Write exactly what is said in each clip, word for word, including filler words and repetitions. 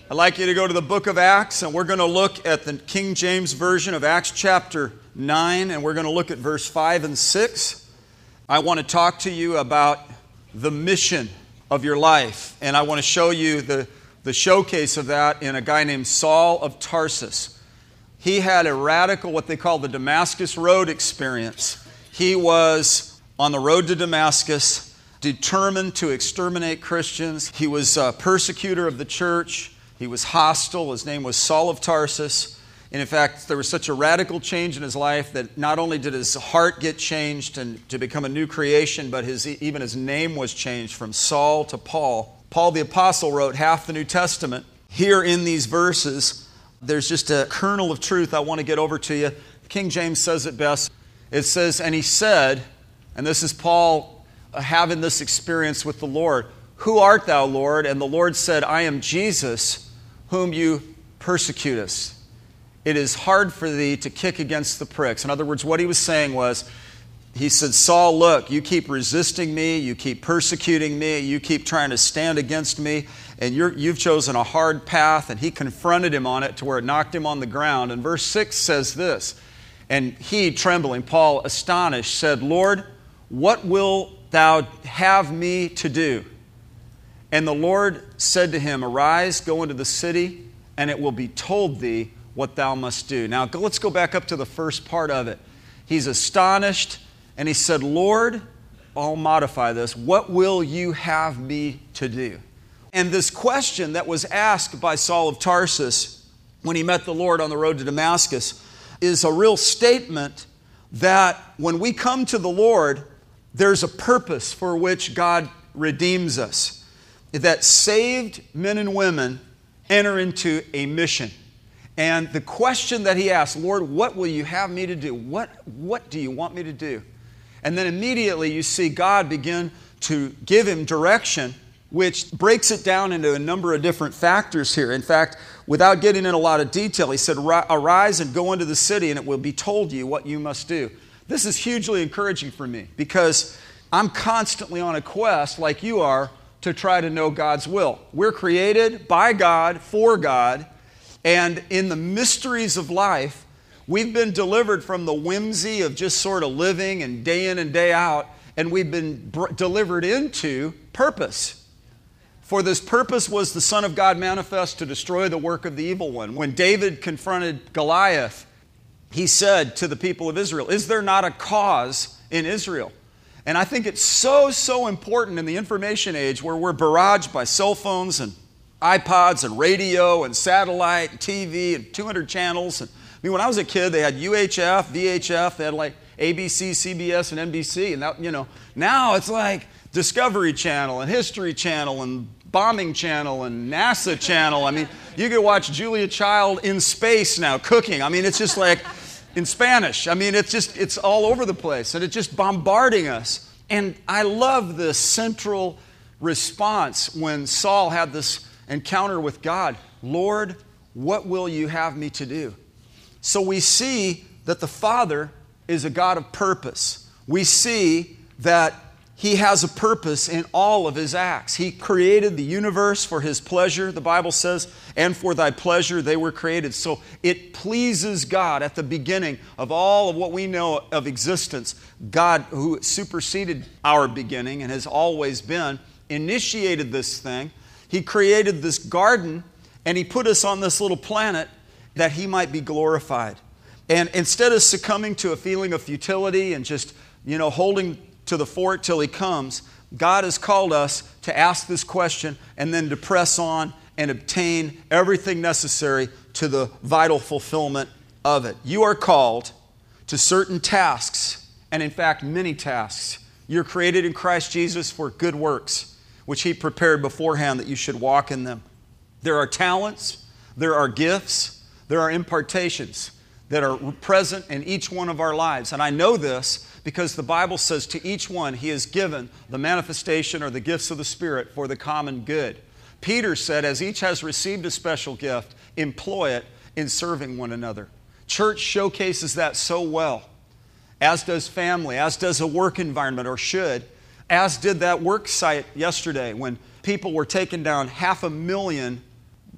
I'd like you to go to the book of Acts, and we're going to look at the King James Version of Acts chapter nine, and we're going to look at verse five and six. I want to talk to you about the mission of your life, and I want to show you the, the showcase of that in a guy named Saul of Tarsus. He had a radical, what they call the Damascus Road experience. He was on the road to Damascus, determined to exterminate Christians. He was a persecutor of the church. He was hostile. His name was Saul of Tarsus. And in fact, there was such a radical change in his life that not only did his heart get changed and to become a new creation, but his even his name was changed from Saul to Paul. Paul the Apostle wrote half the New Testament. Here in these verses, there's just a kernel of truth I want to get over to you. King James says it best. It says, and he said, and this is Paul having this experience with the Lord, "Who art thou, Lord?" And the Lord said, "I am Jesus, whom you persecutest. It is hard for thee to kick against the pricks." In other words, what he was saying was, he said, "Saul, look, you keep resisting me, you keep persecuting me, you keep trying to stand against me, and you're, you've chosen a hard path." And he confronted him on it to where it knocked him on the ground. And verse six says this, and he, trembling, Paul, astonished, said, "Lord, what wilt thou have me to do?" And the Lord said to him, "Arise, go into the city, and it will be told thee what thou must do." Now, let's go back up to the first part of it. He's astonished, and he said, "Lord," I'll modify this, "what will you have me to do?" And this question that was asked by Saul of Tarsus when he met the Lord on the road to Damascus is a real statement that when we come to the Lord, there's a purpose for which God redeems us. That saved men and women enter into a mission. And the question that he asked, "Lord, what will you have me to do? What, what do you want me to do?" And then immediately you see God begin to give him direction, which breaks it down into a number of different factors here. In fact, without getting in a lot of detail, he said, "Arise and go into the city, and it will be told you what you must do." This is hugely encouraging for me because I'm constantly on a quest, like you are, to try to know God's will. We're created by God, for God, and in the mysteries of life, we've been delivered from the whimsy of just sort of living and day in and day out, and we've been br- delivered into purpose. For this purpose was the Son of God manifest to destroy the work of the evil one. When David confronted Goliath, he said to the people of Israel, "Is there not a cause in Israel?" And I think it's so, so important in the information age where we're barraged by cell phones and iPods and radio and satellite and T V and two hundred channels. And, I mean, when I was a kid, they had U H F, V H F, they had like A B C, C B S, and N B C. And that, you know, now it's like Discovery Channel and History Channel and Bombing Channel and NASA Channel. I mean, you could watch Julia Child in space now cooking. I mean, it's just like in Spanish. I mean, it's just, it's all over the place, and it's just bombarding us. And I love the central response when Saul had this encounter with God. "Lord, what will you have me to do?" So we see that the Father is a God of purpose. We see that He has a purpose in all of His acts. He created the universe for His pleasure, the Bible says, "And for thy pleasure they were created." So it pleases God at the beginning of all of what we know of existence. God, who superseded our beginning and has always been, initiated this thing. He created this garden, and He put us on this little planet that He might be glorified. And instead of succumbing to a feeling of futility and just, you know, holding to the fort till He comes, God has called us to ask this question and then to press on and obtain everything necessary to the vital fulfillment of it. You are called to certain tasks, and in fact, many tasks. You're created in Christ Jesus for good works, which He prepared beforehand that you should walk in them. There are talents, there are gifts, there are impartations that are present in each one of our lives. And I know this because the Bible says to each one He has given the manifestation or the gifts of the Spirit for the common good. Peter said, as each has received a special gift, employ it in serving one another. Church showcases that so well, as does family, as does a work environment, or should, as did that work site yesterday when people were taking down half a million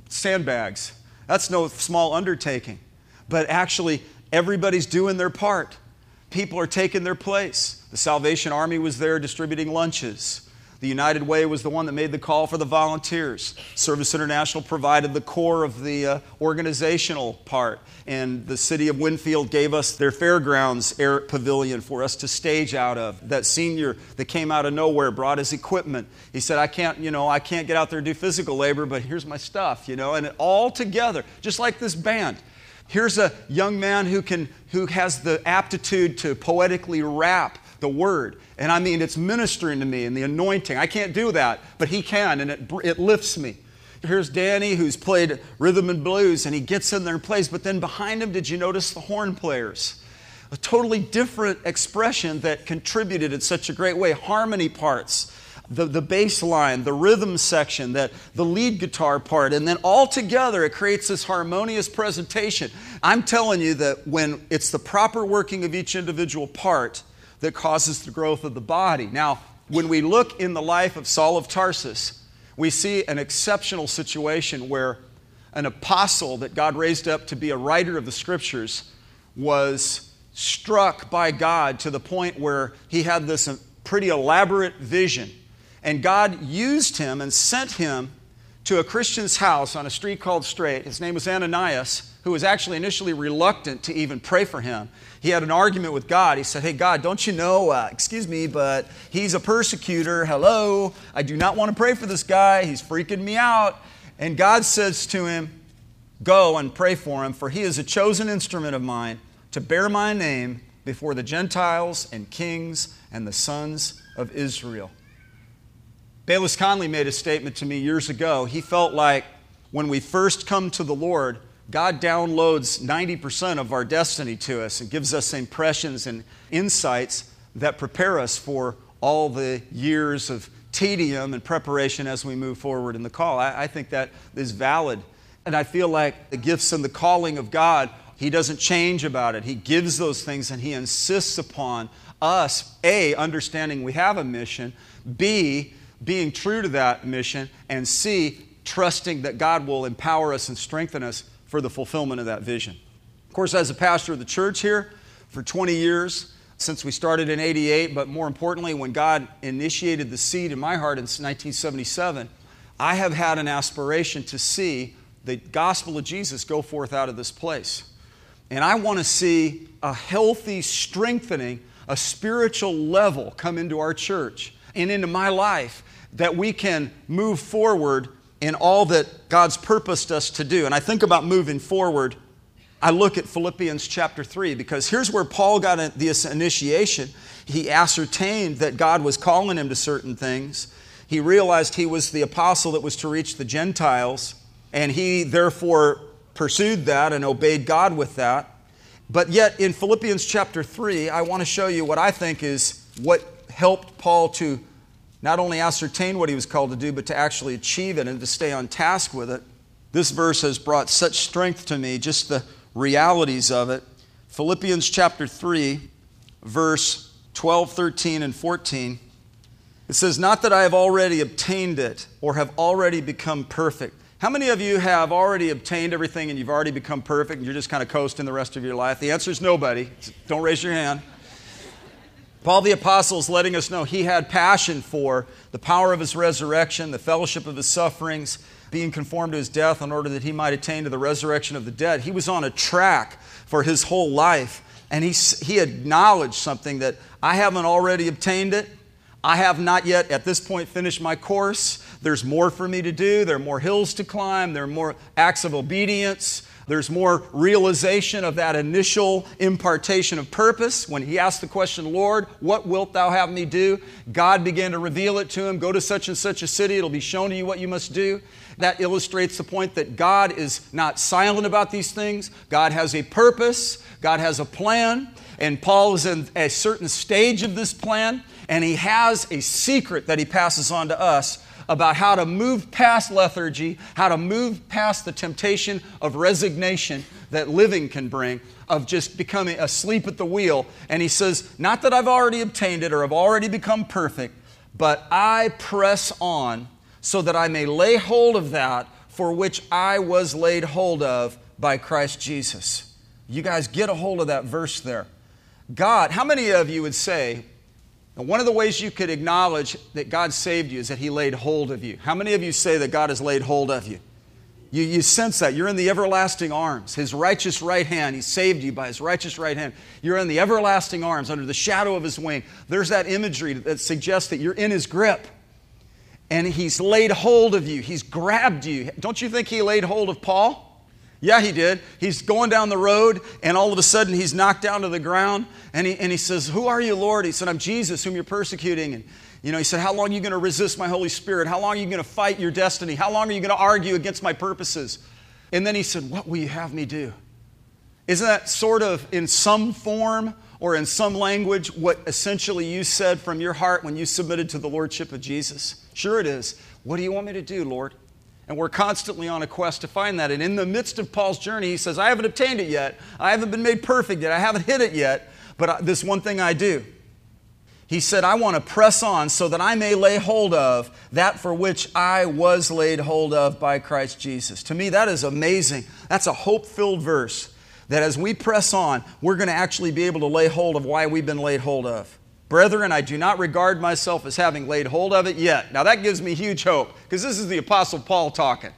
sandbags. That's no small undertaking. But actually, everybody's doing their part. People are taking their place. The Salvation Army was there distributing lunches. The United Way was the one that made the call for the volunteers. Service International provided the core of the uh, organizational part. And the city of Winfield gave us their fairgrounds air pavilion for us to stage out of. That senior that came out of nowhere brought his equipment. He said, I can't, you know, I can't get out there and do physical labor, but here's my stuff, you know. And it all together, just like this band. Here's a young man who can, who has the aptitude to poetically rap the word. And I mean, it's ministering to me and the anointing. I can't do that, but he can, and it, it lifts me. Here's Danny, who's played rhythm and blues, and he gets in there and plays. But then behind him, did you notice the horn players? A totally different expression that contributed in such a great way. Harmony parts, the, the bass line, the rhythm section, that the lead guitar part, and then all together it creates this harmonious presentation. I'm telling you that when it's the proper working of each individual part that causes the growth of the body. Now, when we look in the life of Saul of Tarsus, we see an exceptional situation where an apostle that God raised up to be a writer of the Scriptures was struck by God to the point where he had this pretty elaborate vision. And God used him and sent him to a Christian's house on a street called Straight. His name was Ananias, who was actually initially reluctant to even pray for him. He had an argument with God. He said, hey, God, don't you know, uh, excuse me, but he's a persecutor. Hello, I do not want to pray for this guy. He's freaking me out. And God says to him, go and pray for him, for he is a chosen instrument of mine to bear my name before the Gentiles and kings and the sons of Israel. Bayless Conley made a statement to me years ago. He felt like when we first come to the Lord, God downloads ninety percent of our destiny to us and gives us impressions and insights that prepare us for all the years of tedium and preparation as we move forward in the call. I, I think that is valid. And I feel like the gifts and the calling of God, He doesn't change about it. He gives those things and He insists upon us, A, understanding we have a mission, B, being true to that mission, and C, trusting that God will empower us and strengthen us for the fulfillment of that vision. Of course, as a pastor of the church here for twenty years, since we started in eighty-eight, but more importantly, when God initiated the seed in my heart in nineteen seventy-seven, I have had an aspiration to see the gospel of Jesus go forth out of this place. And I want to see a healthy strengthening, a spiritual level come into our church and into my life that we can move forward in all that God's purposed us to do. And I think about moving forward, I look at Philippians chapter three, because here's where Paul got this initiation. He ascertained that God was calling him to certain things. He realized he was the apostle that was to reach the Gentiles, and he therefore pursued that and obeyed God with that. But yet in Philippians chapter three, I want to show you what I think is what helped Paul to not only ascertain what he was called to do, but to actually achieve it and to stay on task with it. This verse has brought such strength to me, just the realities of it. Philippians chapter three, verse twelve, thirteen, and fourteen. It says, not that I have already obtained it or have already become perfect. How many of you have already obtained everything and you've already become perfect and you're just kind of coasting the rest of your life? The answer is nobody. Don't raise your hand. Paul the Apostle is letting us know he had passion for the power of his resurrection, the fellowship of his sufferings, being conformed to his death in order that he might attain to the resurrection of the dead. He was on a track for his whole life, and he, he acknowledged something that I haven't already obtained it. I have not yet at this point finished my course. There's more for me to do. There are more hills to climb. There are more acts of obedience. There's more realization of that initial impartation of purpose. When he asked the question, Lord, what wilt thou have me do? God began to reveal it to him. Go to such and such a city. It'll be shown to you what you must do. That illustrates the point that God is not silent about these things. God has a purpose. God has a plan. And Paul is in a certain stage of this plan. And he has a secret that he passes on to us about how to move past lethargy, how to move past the temptation of resignation that living can bring, of just becoming asleep at the wheel. And he says, not that I've already obtained it or have already become perfect, but I press on so that I may lay hold of that for which I was laid hold of by Christ Jesus. You guys get a hold of that verse there. God, how many of you would say, one of the ways you could acknowledge that God saved you is that He laid hold of you? How many of you say that God has laid hold of you? You, you sense that. You're in the everlasting arms. His righteous right hand. He saved you by His righteous right hand. You're in the everlasting arms under the shadow of His wing. There's that imagery that suggests that you're in His grip. And He's laid hold of you. He's grabbed you. Don't you think He laid hold of Paul? Yeah, He did. He's going down the road, and all of a sudden he's knocked down to the ground, and he, and he says, "Who are you, Lord?" He said, "I'm Jesus, whom you're persecuting." And you know, he said, "How long are you going to resist my Holy Spirit? How long are you going to fight your destiny? How long are you going to argue against my purposes?" And then he said, "What will you have me do?" Isn't that sort of in some form or in some language what essentially you said from your heart when you submitted to the Lordship of Jesus? Sure it is. What do you want me to do, Lord? And we're constantly on a quest to find that. And in the midst of Paul's journey, he says, "I haven't obtained it yet. I haven't been made perfect yet. I haven't hit it yet. But this one thing I do." He said, "I want to press on so that I may lay hold of that for which I was laid hold of by Christ Jesus." To me, that is amazing. That's a hope-filled verse that as we press on, we're going to actually be able to lay hold of why we've been laid hold of. "Brethren, I do not regard myself as having laid hold of it yet." Now that gives me huge hope, because this is the Apostle Paul talking.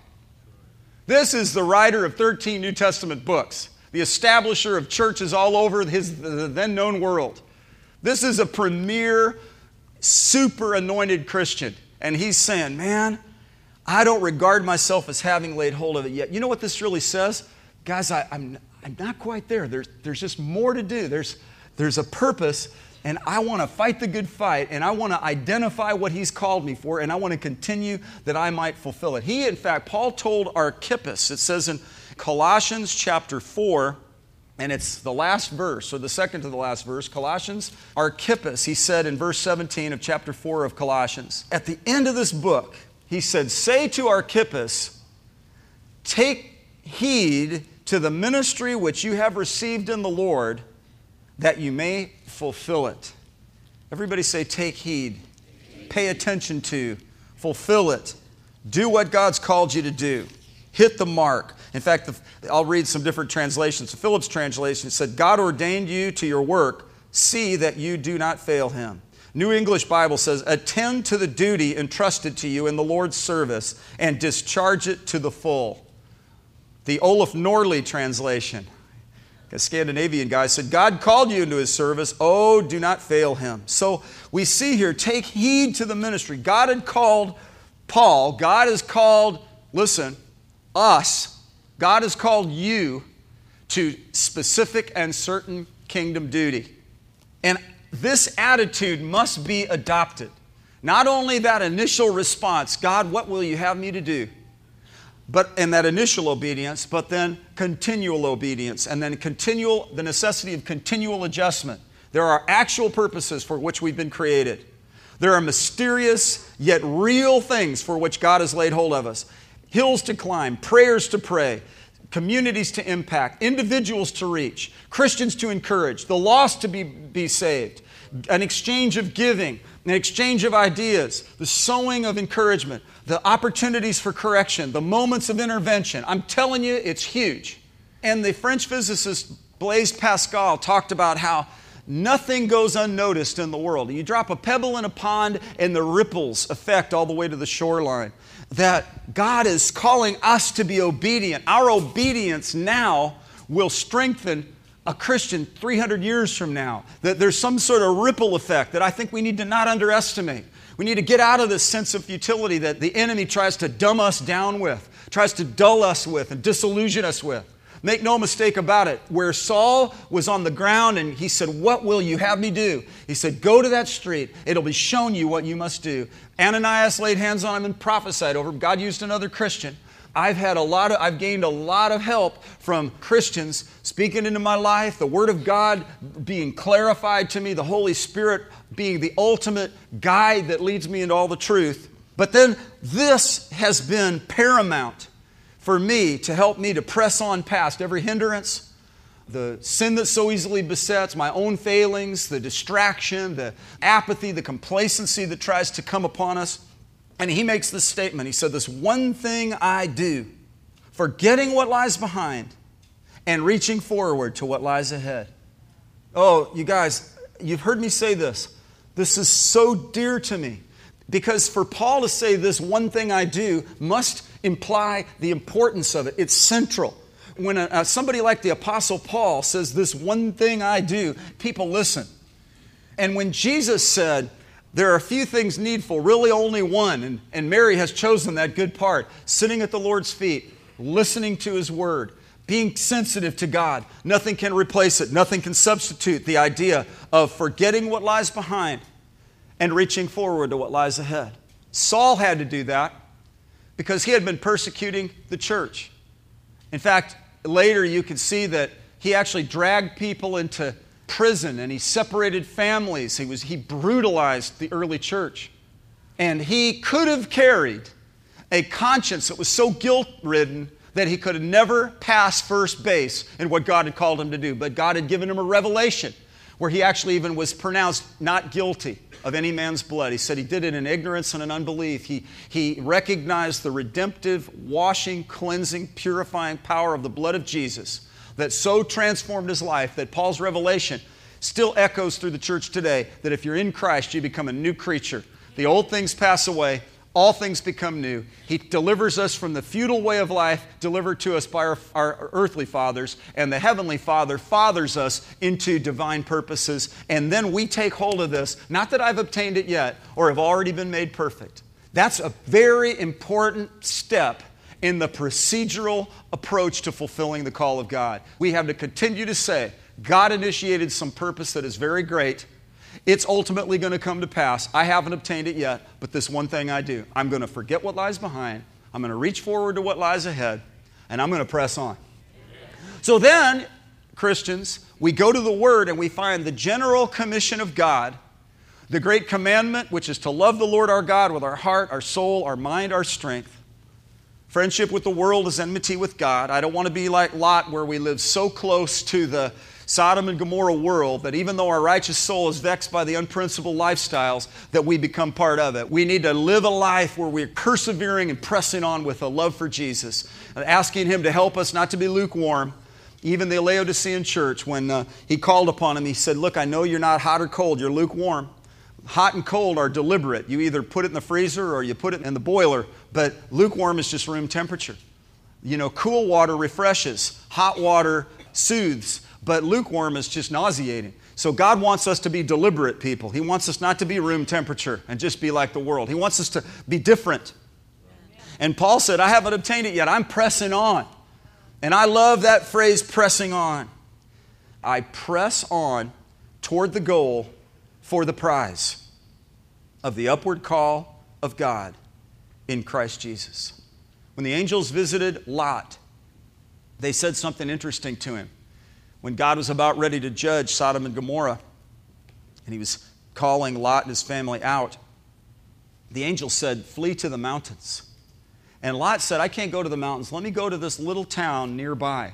This is the writer of thirteen New Testament books, the establisher of churches all over his, the then known world. This is a premier, super anointed Christian. And he's saying, man, I don't regard myself as having laid hold of it yet. You know what this really says? Guys, I, I'm, I'm not quite there. There's, there's just more to do. There's, there's a purpose. And I want to fight the good fight, and I want to identify what He's called me for, and I want to continue that I might fulfill it. He, in fact, Paul told Archippus, it says in Colossians chapter four, and it's the last verse, or the second to the last verse, Colossians, Archippus, he said in verse seventeen of chapter four of Colossians, at the end of this book, he said, "Say to Archippus, take heed to the ministry which you have received in the Lord, that you may fulfill it." Everybody say, take heed. Pay attention to. Fulfill it. Do what God's called you to do. Hit the mark. In fact, the, I'll read some different translations. Phillips' translation said, "God ordained you to your work. See that you do not fail Him." New English Bible says, "Attend to the duty entrusted to you in the Lord's service and discharge it to the full." The Olaf Norley translation, a Scandinavian guy, said, "God called you into His service. Oh, do not fail Him." So we see here, take heed to the ministry. God had called Paul. God has called, listen, us. God has called you to specific and certain kingdom duty. And this attitude must be adopted. Not only that initial response, "God, what will you have me to do?" But in that initial obedience, but then continual obedience, and then continual, the necessity of continual adjustment. There are actual purposes for which we've been created. There are mysterious yet real things for which God has laid hold of us. Hills to climb, prayers to pray, communities to impact, individuals to reach, Christians to encourage, the lost to be, be saved, an exchange of giving, an exchange of ideas, the sowing of encouragement, the opportunities for correction, the moments of intervention. I'm telling you, it's huge. And the French physicist Blaise Pascal talked about how nothing goes unnoticed in the world. You drop a pebble in a pond and the ripples affect all the way to the shoreline. That God is calling us to be obedient. Our obedience now will strengthen a Christian three hundred years from now. That there's some sort of ripple effect that I think we need to not underestimate. We need to get out of this sense of futility that the enemy tries to dumb us down with, tries to dull us with, and disillusion us with. Make no mistake about it. Where Saul was on the ground and he said, "What will you have me do?" He said, "Go to that street. It'll be shown you what you must do." Ananias laid hands on him and prophesied over him. God used another Christian. I've had a lot of, I've gained a lot of help from Christians speaking into my life, the Word of God being clarified to me, the Holy Spirit being the ultimate guide that leads me into all the truth. But then this has been paramount for me to help me to press on past every hindrance, the sin that so easily besets, my own failings, the distraction, the apathy, the complacency that tries to come upon us. And he makes this statement. He said, this one thing I do, forgetting what lies behind and reaching forward to what lies ahead. Oh, you guys, you've heard me say this. This is so dear to me. Because for Paul to say this one thing I do must imply the importance of it. It's central. When a, uh, somebody like the Apostle Paul says this one thing I do, people listen. And when Jesus said, there are a few things needful, really only one, and, and Mary has chosen that good part, sitting at the Lord's feet, listening to His Word, being sensitive to God. Nothing can replace it. Nothing can substitute the idea of forgetting what lies behind and reaching forward to what lies ahead. Saul had to do that because he had been persecuting the church. In fact, later you can see that he actually dragged people into prison and he separated families. He was he brutalized the early church. And he could have carried a conscience that was so guilt-ridden that he could have never passed first base in what God had called him to do. But God had given him a revelation where he actually even was pronounced not guilty of any man's blood. He said he did it in ignorance and in unbelief. He, he recognized the redemptive, washing, cleansing, purifying power of the blood of Jesus that so transformed his life that Paul's revelation still echoes through the church today, that if you're in Christ, you become a new creature. The old things pass away, all things become new. He delivers us from the futile way of life delivered to us by our, our earthly fathers, and the Heavenly Father fathers us into divine purposes, and then we take hold of this. Not that I've obtained it yet or have already been made perfect. That's a very important step in the procedural approach to fulfilling the call of God. We have to continue to say, God initiated some purpose that is very great. It's ultimately going to come to pass. I haven't obtained it yet, but this one thing I do. I'm going to forget what lies behind. I'm going to reach forward to what lies ahead, and I'm going to press on. So then, Christians, we go to the Word and we find the general commission of God, the great commandment, which is to love the Lord our God with our heart, our soul, our mind, our strength. Friendship with the world is enmity with God. I don't want to be like Lot, where we live so close to the Sodom and Gomorrah world that even though our righteous soul is vexed by the unprincipled lifestyles, that we become part of it. We need to live a life where we're persevering and pressing on with a love for Jesus and asking Him to help us not to be lukewarm. Even the Laodicean church, when uh, He called upon them, He said, look, I know you're not hot or cold, you're lukewarm. Hot and cold are deliberate. You either put it in the freezer or you put it in the boiler, but lukewarm is just room temperature. You know, cool water refreshes, hot water soothes, but lukewarm is just nauseating. So God wants us to be deliberate people. He wants us not to be room temperature and just be like the world. He wants us to be different. And Paul said, I haven't obtained it yet. I'm pressing on. And I love that phrase, pressing on. I press on toward the goal for the prize of the upward call of God in Christ Jesus. When the angels visited Lot, they said something interesting to him. When God was about ready to judge Sodom and Gomorrah, and He was calling Lot and his family out, the angel said, flee to the mountains. And Lot said, I can't go to the mountains. Let me go to this little town nearby.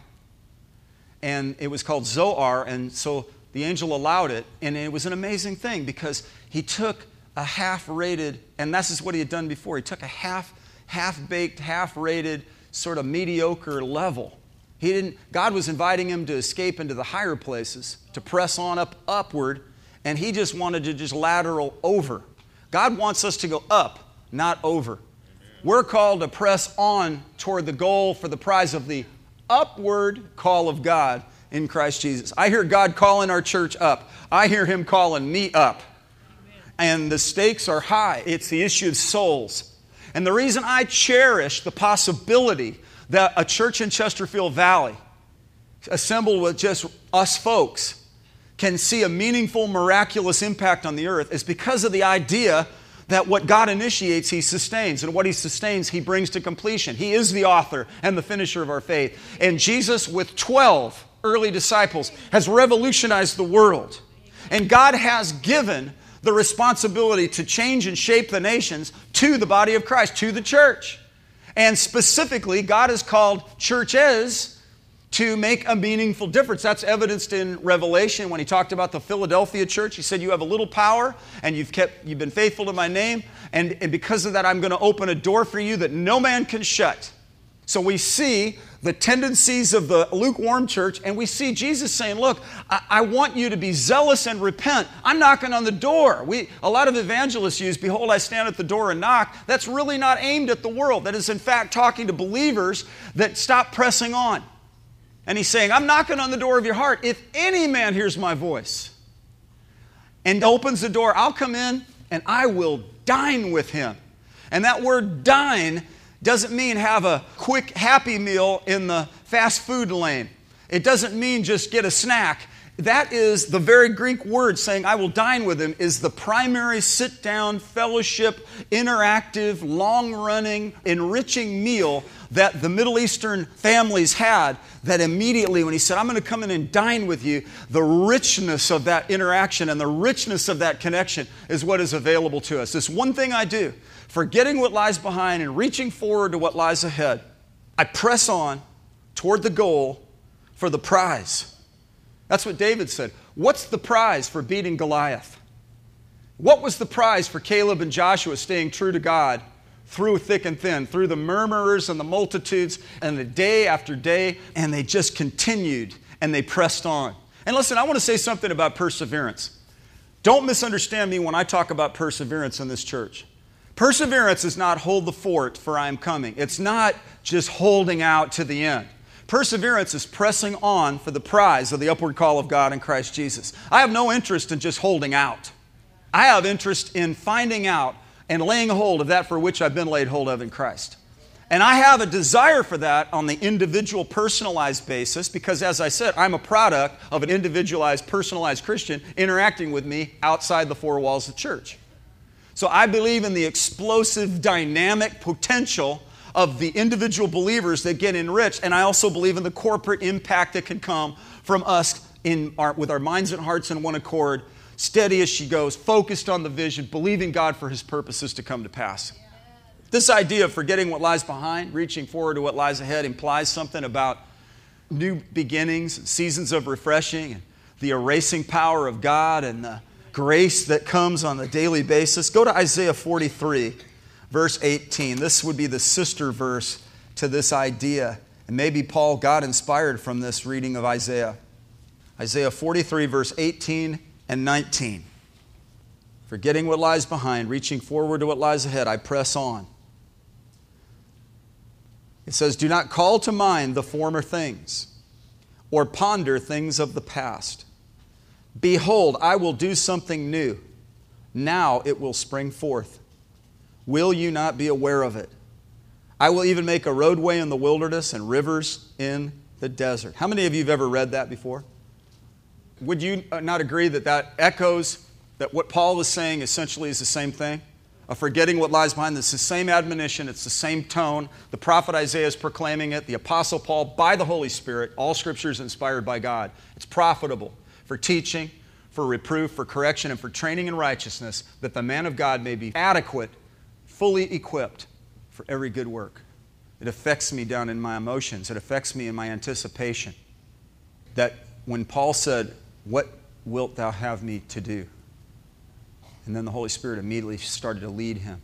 And it was called Zoar, and so the angel allowed it, and it was an amazing thing because he took a half-rated, and this is what he had done before, he took a half, half-baked, half-rated, sort of mediocre level. He didn't, God was inviting him to escape into the higher places, to press on up upward, and he just wanted to just lateral over. God wants us to go up, not over. We're called to press on toward the goal for the prize of the upward call of God in Christ Jesus. I hear God calling our church up. I hear Him calling me up. And the stakes are high. It's the issue of souls. And the reason I cherish the possibility that a church in Chesterfield Valley, assembled with just us folks, can see a meaningful, miraculous impact on the earth is because of the idea that what God initiates, He sustains. And what He sustains, He brings to completion. He is the author and the finisher of our faith. And Jesus, with twelve early disciples, has revolutionized the world. And God has given the responsibility to change and shape the nations to the body of Christ, to the church. And specifically, God has called churches to make a meaningful difference. That's evidenced in Revelation when he talked about the Philadelphia church. He said, you have a little power and you've kept, you've been faithful to my name. And, and because of that, I'm going to open a door for you that no man can shut. So we see the tendencies of the lukewarm church, and we see Jesus saying, look, I, I want you to be zealous and repent. I'm knocking on the door. We, a lot of evangelists use, behold, I stand at the door and knock. That's really not aimed at the world. That is, in fact, talking to believers that stop pressing on. And he's saying, I'm knocking on the door of your heart. If any man hears my voice and opens the door, I'll come in and I will dine with him. And that word dine doesn't mean have a quick happy meal in the fast food lane. It doesn't mean just get a snack. That is the very Greek word saying I will dine with him is the primary sit-down, fellowship, interactive, long-running, enriching meal that the Middle Eastern families had, that immediately when he said, I'm going to come in and dine with you, the richness of that interaction and the richness of that connection is what is available to us. This one thing I do, forgetting what lies behind and reaching forward to what lies ahead, I press on toward the goal for the prize. That's what David said. What's the prize for beating Goliath? What was the prize for Caleb and Joshua staying true to God through thick and thin, through the murmurers and the multitudes and the day after day, and they just continued and they pressed on. And listen, I want to say something about perseverance. Don't misunderstand me when I talk about perseverance in this church. Perseverance is not hold the fort for I am coming. It's not just holding out to the end. Perseverance is pressing on for the prize of the upward call of God in Christ Jesus. I have no interest in just holding out. I have interest in finding out and laying hold of that for which I've been laid hold of in Christ. And I have a desire for that on the individual, personalized basis because, as I said, I'm a product of an individualized, personalized Christian interacting with me outside the four walls of church. So I believe in the explosive, dynamic potential of the individual believers that get enriched, and I also believe in the corporate impact that can come from us in our, with our minds and hearts in one accord, steady as she goes, focused on the vision, believing God for His purposes to come to pass. This idea of forgetting what lies behind, reaching forward to what lies ahead implies something about new beginnings, seasons of refreshing, and the erasing power of God and the grace that comes on a daily basis. Go to Isaiah forty-three. Verse eighteen, this would be the sister verse to this idea. And maybe Paul got inspired from this reading of Isaiah. Isaiah forty-three, verse eighteen and nineteen. Forgetting what lies behind, reaching forward to what lies ahead, I press on. It says, do not call to mind the former things, or ponder things of the past. Behold, I will do something new. Now it will spring forth. Will you not be aware of it? I will even make a roadway in the wilderness and rivers in the desert. How many of you have ever read that before? Would you not agree that that echoes that what Paul was saying essentially is the same thing? Of forgetting what lies behind. It's the same admonition. It's the same tone. The prophet Isaiah is proclaiming it. The apostle Paul, by the Holy Spirit, all Scripture is inspired by God. It's profitable for teaching, for reproof, for correction, and for training in righteousness, that the man of God may be adequate, fully equipped for every good work. It affects me down in my emotions. It affects me in my anticipation. That when Paul said, what wilt thou have me to do? And then the Holy Spirit immediately started to lead him.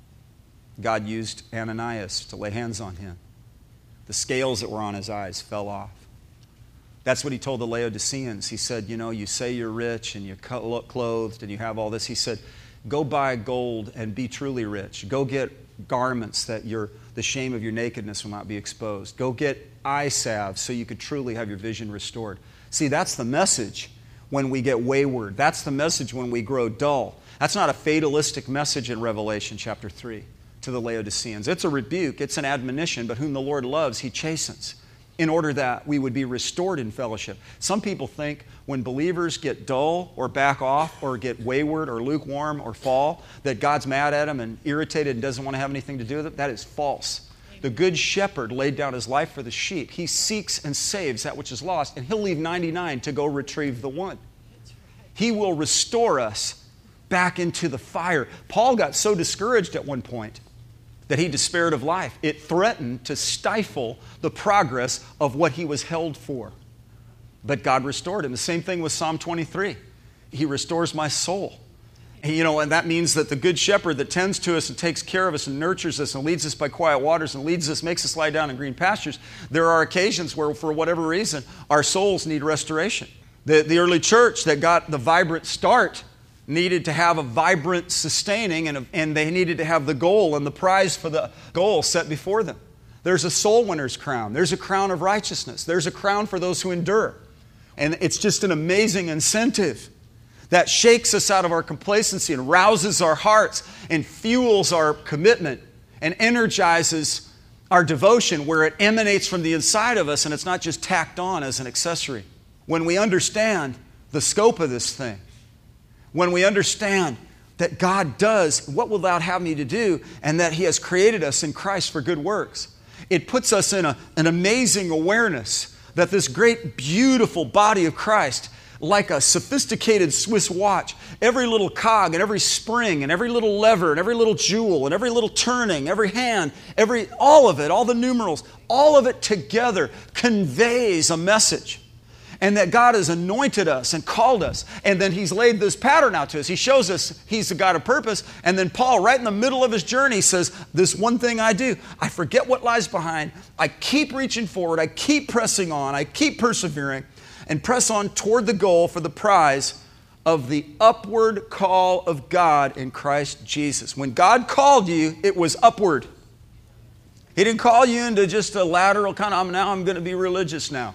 God used Ananias to lay hands on him. The scales that were on his eyes fell off. That's what he told the Laodiceans. He said, you know, you say you're rich and you're clothed and you have all this. He said, go buy gold and be truly rich. Go get garments that your, the shame of your nakedness will not be exposed. Go get eye salve so you could truly have your vision restored. See, that's the message when we get wayward. That's the message when we grow dull. That's not a fatalistic message in Revelation chapter three to the Laodiceans. It's a rebuke. It's an admonition. But whom the Lord loves, He chastens, in order that we would be restored in fellowship. Some people think when believers get dull or back off or get wayward or lukewarm or fall, that God's mad at them and irritated and doesn't want to have anything to do with it. That is false. The good shepherd laid down his life for the sheep. He seeks and saves that which is lost, and He'll leave ninety-nine to go retrieve the one. He will restore us back into the fire. Paul got so discouraged at one point that he despaired of life. It threatened to stifle the progress of what he was held for. But God restored him. The same thing with Psalm twenty-three. He restores my soul. And, you know, and that means that the good shepherd that tends to us and takes care of us and nurtures us and leads us by quiet waters and leads us, makes us lie down in green pastures, there are occasions where, for whatever reason, our souls need restoration. The, the early church that got the vibrant start needed to have a vibrant sustaining, and, and they needed to have the goal and the prize for the goal set before them. There's a soul winner's crown. There's a crown of righteousness. There's a crown for those who endure. And it's just an amazing incentive that shakes us out of our complacency and rouses our hearts and fuels our commitment and energizes our devotion where it emanates from the inside of us and it's not just tacked on as an accessory. When we understand the scope of this thing, when we understand that God does what will Thou have me to do and that He has created us in Christ for good works, it puts us in a, an amazing awareness that this great, beautiful body of Christ, like a sophisticated Swiss watch, every little cog and every spring and every little lever and every little jewel and every little turning, every hand, every all of it, all the numerals, all of it together conveys a message. And that God has anointed us and called us. And then He's laid this pattern out to us. He shows us He's a God of purpose. And then Paul, right in the middle of his journey, says, this one thing I do, I forget what lies behind. I keep reaching forward. I keep pressing on. I keep persevering and press on toward the goal for the prize of the upward call of God in Christ Jesus. When God called you, it was upward. He didn't call you into just a lateral kind of, now I'm going to be religious now.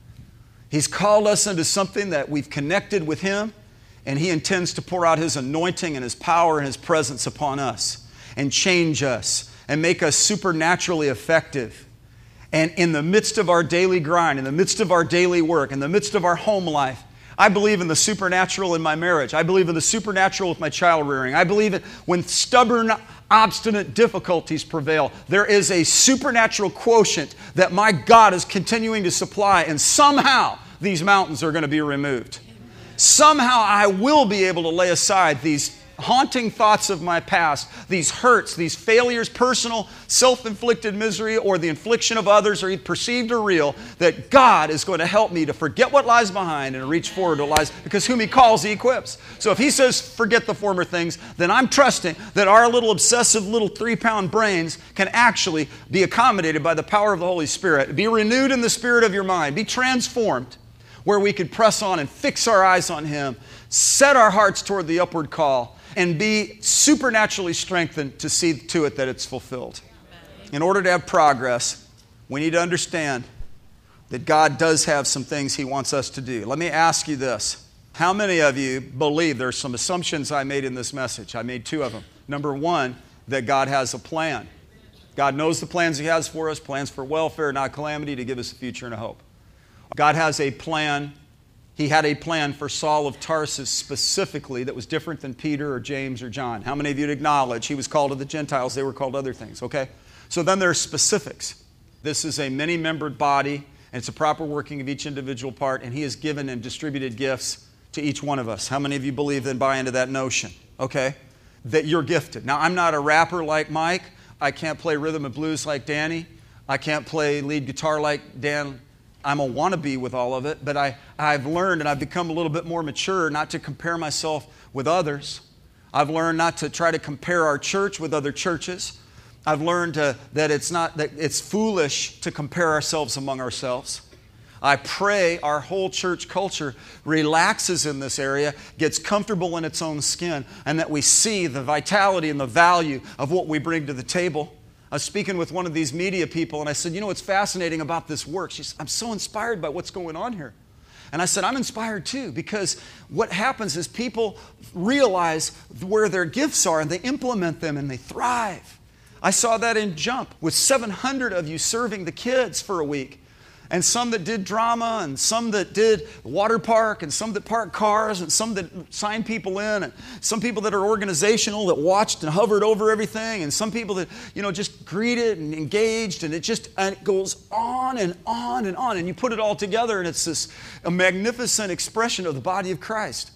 He's called us into something that we've connected with Him, and He intends to pour out His anointing and His power and His presence upon us and change us and make us supernaturally effective. And in the midst of our daily grind, in the midst of our daily work, in the midst of our home life, I believe in the supernatural in my marriage. I believe in the supernatural with my child rearing. I believe it when stubborn, obstinate difficulties prevail. There is a supernatural quotient that my God is continuing to supply, and somehow these mountains are going to be removed. Somehow I will be able to lay aside these haunting thoughts of my past, these hurts, these failures, personal, self-inflicted misery, or the infliction of others, or perceived or real, that God is going to help me to forget what lies behind and reach forward to what lies, because whom He calls, He equips. So if He says, forget the former things, then I'm trusting that our little obsessive little three-pound brains can actually be accommodated by the power of the Holy Spirit. Be renewed in the spirit of your mind. Be transformed, where we could press on and fix our eyes on Him, set our hearts toward the upward call, and be supernaturally strengthened to see to it that it's fulfilled. In order to have progress, we need to understand that God does have some things He wants us to do. Let me ask you this. How many of you believe there's some assumptions I made in this message? I made two of them. Number one, that God has a plan. God knows the plans He has for us, plans for welfare, not calamity, to give us a future and a hope. God has a plan. He had a plan for Saul of Tarsus specifically that was different than Peter or James or John. How many of you would acknowledge he was called to the Gentiles? They were called other things, okay? So then there are specifics. This is a many-membered body, and it's a proper working of each individual part, and He has given and distributed gifts to each one of us. How many of you believe and buy into that notion, okay? That you're gifted. Now, I'm not a rapper like Mike. I can't play rhythm and blues like Danny. I can't play lead guitar like Dan. I'm a wannabe with all of it, but I, I've learned and I've become a little bit more mature not to compare myself with others. I've learned not to try to compare our church with other churches. I've learned to, that it's not that it's foolish to compare ourselves among ourselves. I pray our whole church culture relaxes in this area, gets comfortable in its own skin, and that we see the vitality and the value of what we bring to the table. I was speaking with one of these media people, and I said, you know what's fascinating about this work? She said, I'm so inspired by what's going on here. And I said, I'm inspired too, because what happens is people realize where their gifts are, and they implement them, and they thrive. I saw that in Jump, with seven hundred of you serving the kids for a week. And some that did drama, and some that did water park, and some that parked cars, and some that signed people in, and some people that are organizational that watched and hovered over everything, and some people that, you know, just greeted and engaged, and it just and it goes on and on and on. And you put it all together, and it's this a magnificent expression of the body of Christ.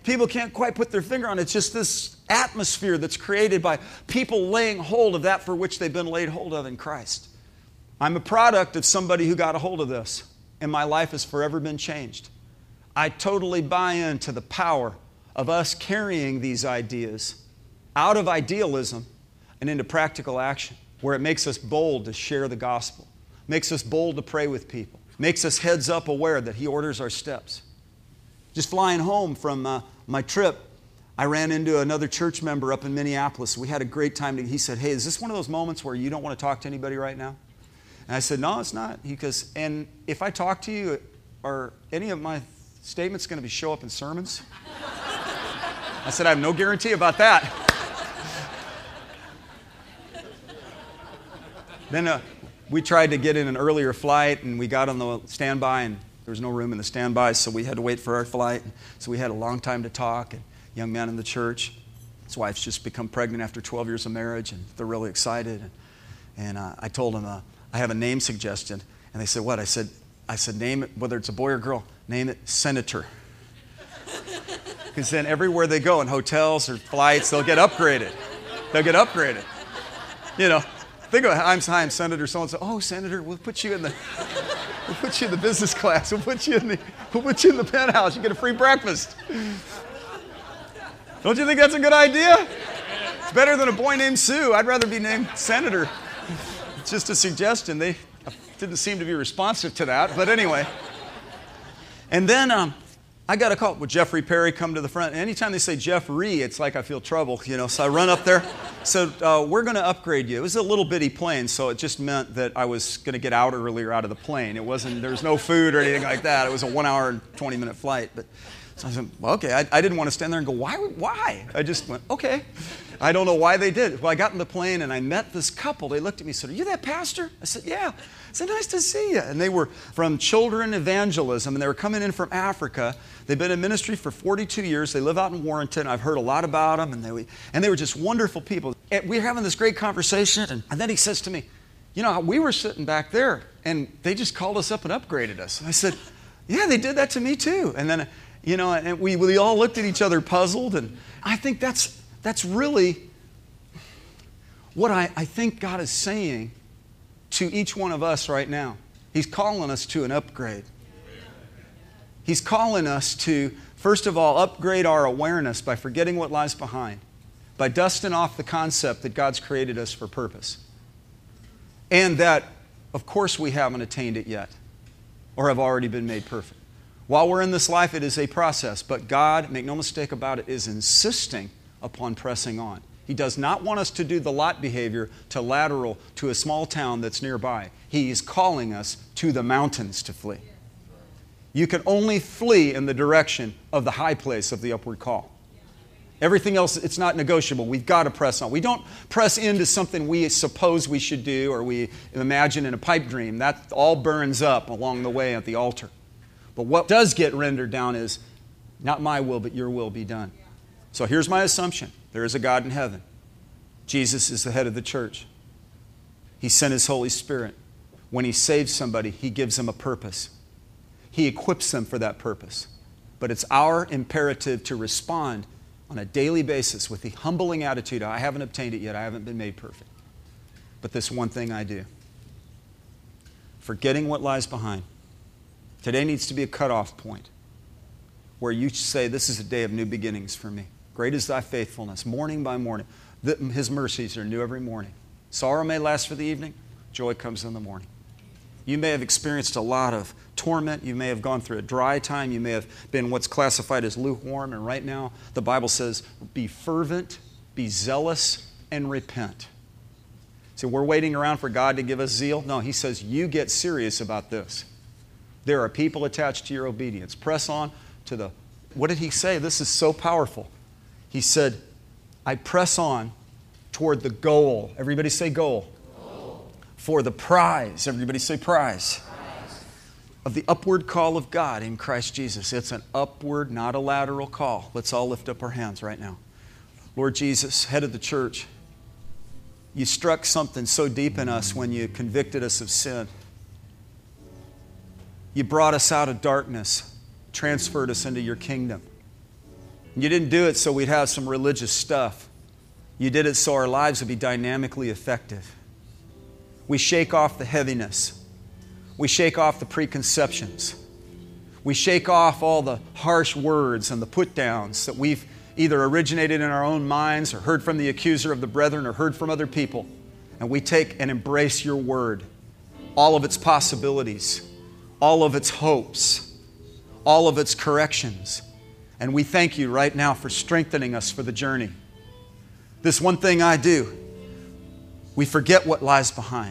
People can't quite put their finger on it. It's just this atmosphere that's created by people laying hold of that for which they've been laid hold of in Christ. I'm a product of somebody who got a hold of this, and my life has forever been changed. I totally buy into the power of us carrying these ideas out of idealism and into practical action, where it makes us bold to share the gospel, makes us bold to pray with people, makes us heads up aware that He orders our steps. Just flying home from uh, my trip, I ran into another church member up in Minneapolis. We had a great time. He said, hey, is this one of those moments where you don't want to talk to anybody right now? And I said, no, it's not. He goes, and if I talk to you, are any of my statements going to be show up in sermons? I said, I have no guarantee about that. Then uh, we tried to get in an earlier flight, and we got on the standby, and there was no room in the standby, so we had to wait for our flight. So we had a long time to talk, and young man in the church, his wife's just become pregnant after twelve years of marriage, and they're really excited. And, and uh, I told them, uh, I have a name suggestion. And they said, what? I said, I said, name it, whether it's a boy or girl, name it Senator. Because then everywhere they go, in hotels or flights, they'll get upgraded. They'll get upgraded. You know, think of it, I'm, I'm Senator so-and-so. Oh, Senator, we'll put you in the we'll put you in the business class. We'll put you in the we'll put you in the penthouse. You get a free breakfast. Don't you think that's a good idea? It's better than a boy named Sue. I'd rather be named Senator. It's just a suggestion. They didn't seem to be responsive to that, but anyway. And then um, I got a call. Would Jeffrey Perry come to the front? And anytime they say Jeffrey, it's like I feel trouble, you know. So I run up there. So uh, we're going to upgrade you. It was a little bitty plane, so it just meant that I was going to get out earlier out of the plane. It wasn't. There was no food or anything like that. It was a one-hour and twenty-minute flight. But so I said, well, okay. I, I didn't want to stand there and go, why? Why? I just went, okay. I don't know why they did. Well, I got in the plane and I met this couple. They looked at me and said, are you that pastor? I said, yeah. I said, nice to see you. And they were from Children Evangelism, and they were coming in from Africa. They've been in ministry for forty-two years. They live out in Warrenton. I've heard a lot about them, and they, and they were just wonderful people. And we were having this great conversation, and, and then he says to me, you know, we were sitting back there, and they just called us up and upgraded us. And I said, yeah, they did that to me too. And then, you know, and we, we all looked at each other puzzled, and I think that's, that's really what I, I think God is saying to each one of us right now. He's calling us to an upgrade. He's calling us to, first of all, upgrade our awareness by forgetting what lies behind, by dusting off the concept that God's created us for purpose. And that, of course, we haven't attained it yet or have already been made perfect. While we're in this life, it is a process, but God, make no mistake about it, is insisting upon pressing on. He does not want us to do the Lot behavior to lateral to a small town that's nearby. He is calling us to the mountains to flee. You can only flee in the direction of the high place of the upward call. Everything else, it's not negotiable. We've got to press on. We don't press into something we suppose we should do or we imagine in a pipe dream. That all burns up along the way at the altar. But what does get rendered down is, not my will, but your will be done. So here's my assumption. There is a God in heaven. Jesus is the head of the church. He sent His Holy Spirit. When He saves somebody, He gives them a purpose. He equips them for that purpose. But it's our imperative to respond on a daily basis with the humbling attitude, I haven't obtained it yet, I haven't been made perfect. But this one thing I do. Forgetting what lies behind. Today needs to be a cutoff point where you say, this is a day of new beginnings for me. Great is thy faithfulness, morning by morning. His mercies are new every morning. Sorrow may last for the evening, joy comes in the morning. You may have experienced a lot of torment. You may have gone through a dry time. You may have been what's classified as lukewarm. And right now, the Bible says, be fervent, be zealous, and repent. So we're waiting around for God to give us zeal? No, He says, you get serious about this. There are people attached to your obedience. Press on to the, what did He say? This is so powerful. He said, I press on toward the goal. Everybody say goal. Goal. For the prize. Everybody say prize. Prize. Of the upward call of God in Christ Jesus. It's an upward, not a lateral call. Let's all lift up our hands right now. Lord Jesus, head of the church, You struck something so deep in us when You convicted us of sin. You brought us out of darkness, transferred us into Your kingdom. You didn't do it so we'd have some religious stuff. You did it so our lives would be dynamically effective. We shake off the heaviness. We shake off the preconceptions. We shake off all the harsh words and the put-downs that we've either originated in our own minds or heard from the accuser of the brethren or heard from other people. And we take and embrace your word, all of its possibilities, all of its hopes, all of its corrections. And we thank you right now for strengthening us for the journey. This one thing I do, we forget what lies behind.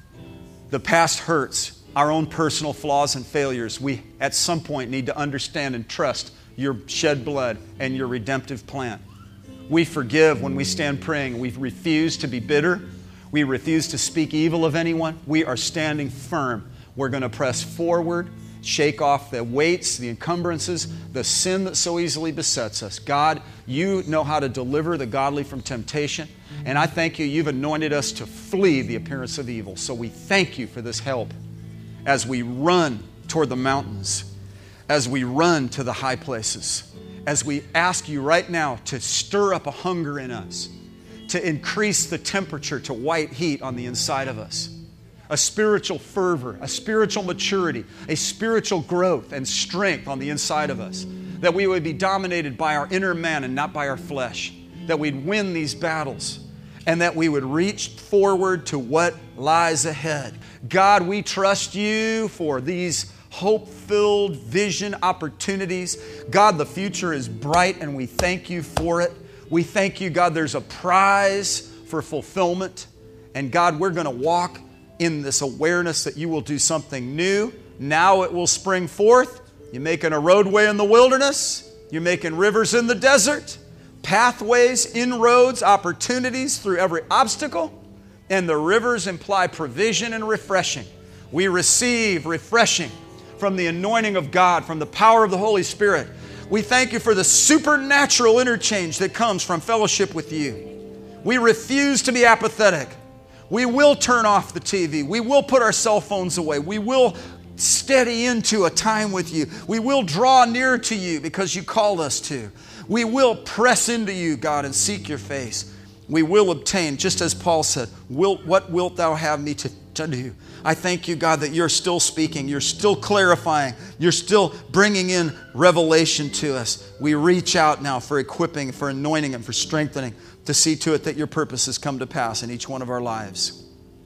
The past hurts, our own personal flaws and failures. We at some point need to understand and trust your shed blood and your redemptive plan. We forgive when we stand praying. We refuse to be bitter. We refuse to speak evil of anyone. We are standing firm. We're going to press forward, shake off the weights, the encumbrances, the sin that so easily besets us. God, you know how to deliver the godly from temptation. And I thank you, you've anointed us to flee the appearance of evil. So we thank you for this help as we run toward the mountains, as we run to the high places, as we ask you right now to stir up a hunger in us, to increase the temperature to white heat on the inside of us, a spiritual fervor, a spiritual maturity, a spiritual growth and strength on the inside of us, that we would be dominated by our inner man and not by our flesh, that we'd win these battles, and that we would reach forward to what lies ahead. God, we trust you for these hope-filled vision opportunities. God, the future is bright and we thank you for it. We thank you, God, there's a prize for fulfillment. And God, we're going to walk in this awareness that you will do something new. Now it will spring forth. You're making a roadway in the wilderness. You're making rivers in the desert. Pathways, inroads, opportunities through every obstacle. And the rivers imply provision and refreshing. We receive refreshing from the anointing of God, from the power of the Holy Spirit. We thank you for the supernatural interchange that comes from fellowship with you. We refuse to be apathetic. We will turn off the T V. We will put our cell phones away. We will steady into a time with you. We will draw near to you because you called us to. We will press into you, God, and seek your face. We will obtain, just as Paul said, will, what wilt thou have me to, to do? I thank you, God, that you're still speaking. You're still clarifying. You're still bringing in revelation to us. We reach out now for equipping, for anointing, and for strengthening to see to it that your purposes come to pass in each one of our lives.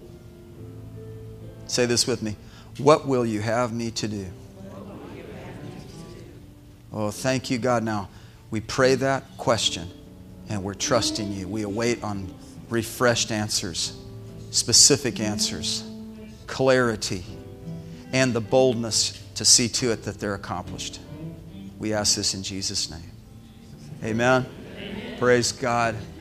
Say this with me. What will you have me to do? Oh, thank you, God. Now, we pray that question, and we're trusting you. We await on refreshed answers, specific answers, clarity, and the boldness to see to it that they're accomplished. We ask this in Jesus' name. Amen. Amen. Praise God.